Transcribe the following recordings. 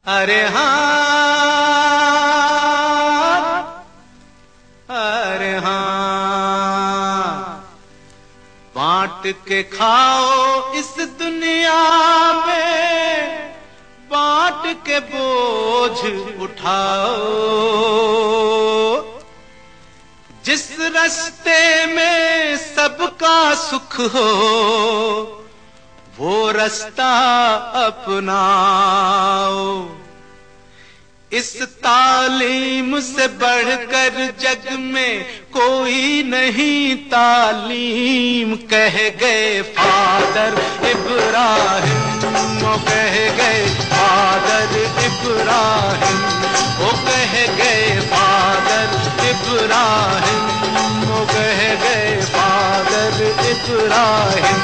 अरे हाँ, अरे हाँ, बांट के खाओ इस दुनिया में, बांट के बोझ उठाओ। जिस रास्ते में सबका सुख हो वो रास्ता अपनाओ। इस तालीम से बढ़कर जग में कोई नहीं तालीम, कह गए फादर इब्राहिम, वो कह गए फादर इब्राहिम, वो कह गए फादर इब्राहिम, वो कह गए फादर इब्राहिम।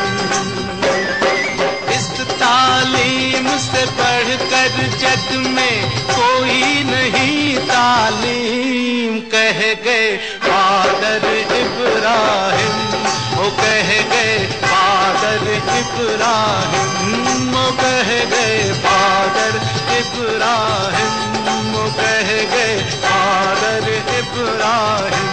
इस तालीम से बढ़कर जग में कोई नहीं तालीम, कह गए फादर इब्राहिम, वो कह गए फादर इब्राहिम, वो कह गए फादर इब्राहिम, वो कह गए फादर इब्राहिम।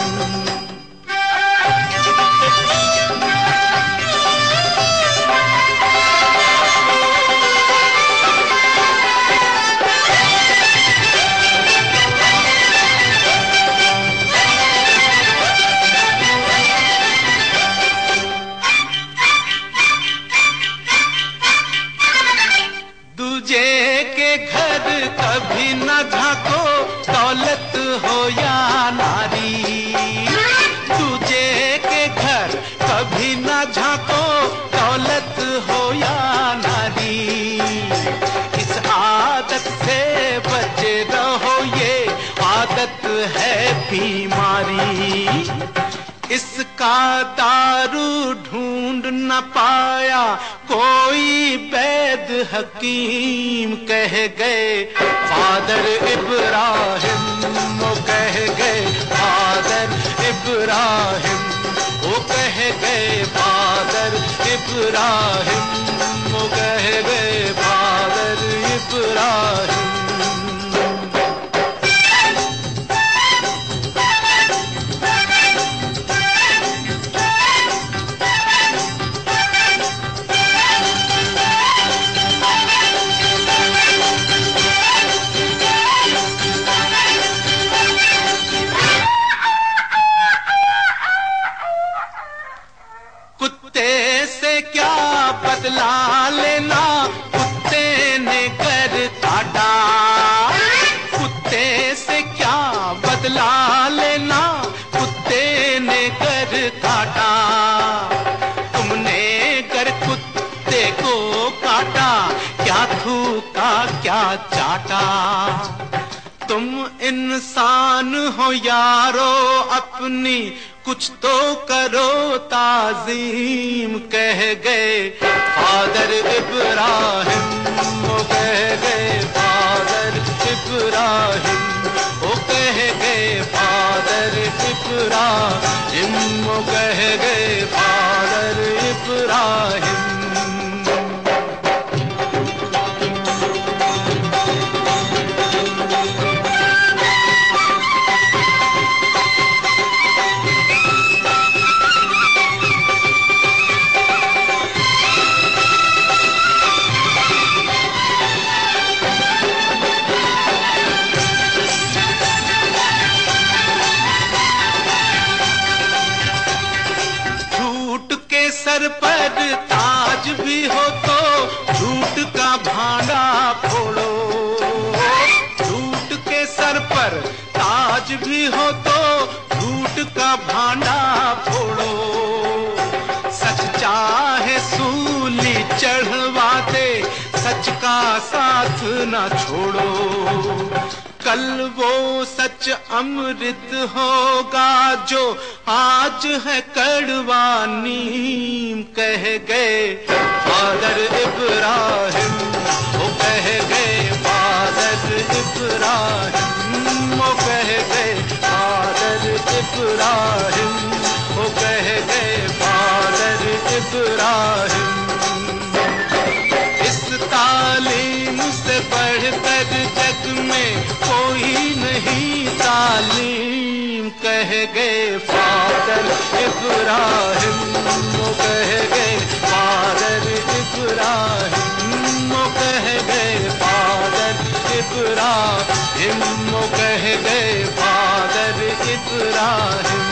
दूजे के घर कभी न झांको, दौलत हो या नारी। दूजे के घर कभी न झांको, दौलत हो या नारी। इस आदत से बचे रहो, ये आदत है बीमारी। इसका दारू ढूंढ न पाया कोई वैद हकीम, कह गए फादर इब्राहिम, वो कह गए फादर इब्राहिम, वो कह गए फादर इब्राहिम, वो कह गए फादर इब्राहिम। कुत्ते से क्या बदला लेना, कुत्ते ने कर काटा। कुत्ते से क्या बदला लेना, कुत्ते ने कर काटा। तुमने कर कुत्ते को काटा, क्या थूका क्या चाटा। तुम इंसान हो यारो अपनी कुछ तो करो ताजीम, कह गए फादर इब्राहिम, वो कह गए फादर इब्राहिम, वो कह गए फादर इब्राहिम, वो कह गए फादर इब्राहिम। सर पर ताज भी हो तो झूठ का भांडा फोड़ो। झूठ के सर पर ताज भी हो तो झूठ का भांडा फोड़ो। सच चाहे सूली चढ़वा दे, सच का साथ न छोड़ो। कल वो सच अमृत होगा जो आज है कड़वा नीम, कह गए फादर इब्राहिम, वो कह गए फादर इब्राहिम, वो कह गए फादर इब्राहिम, वो कह गए फादर इब्राहिम। इस तालीम से बढ़कर जग में कोई नहीं तालीम, कह गए फादर इब्राहिम, वो कह गए फादर इब्राहिम, वो कह गए फादर इब्राहिम, वो कह गए फादर इब्राहिम।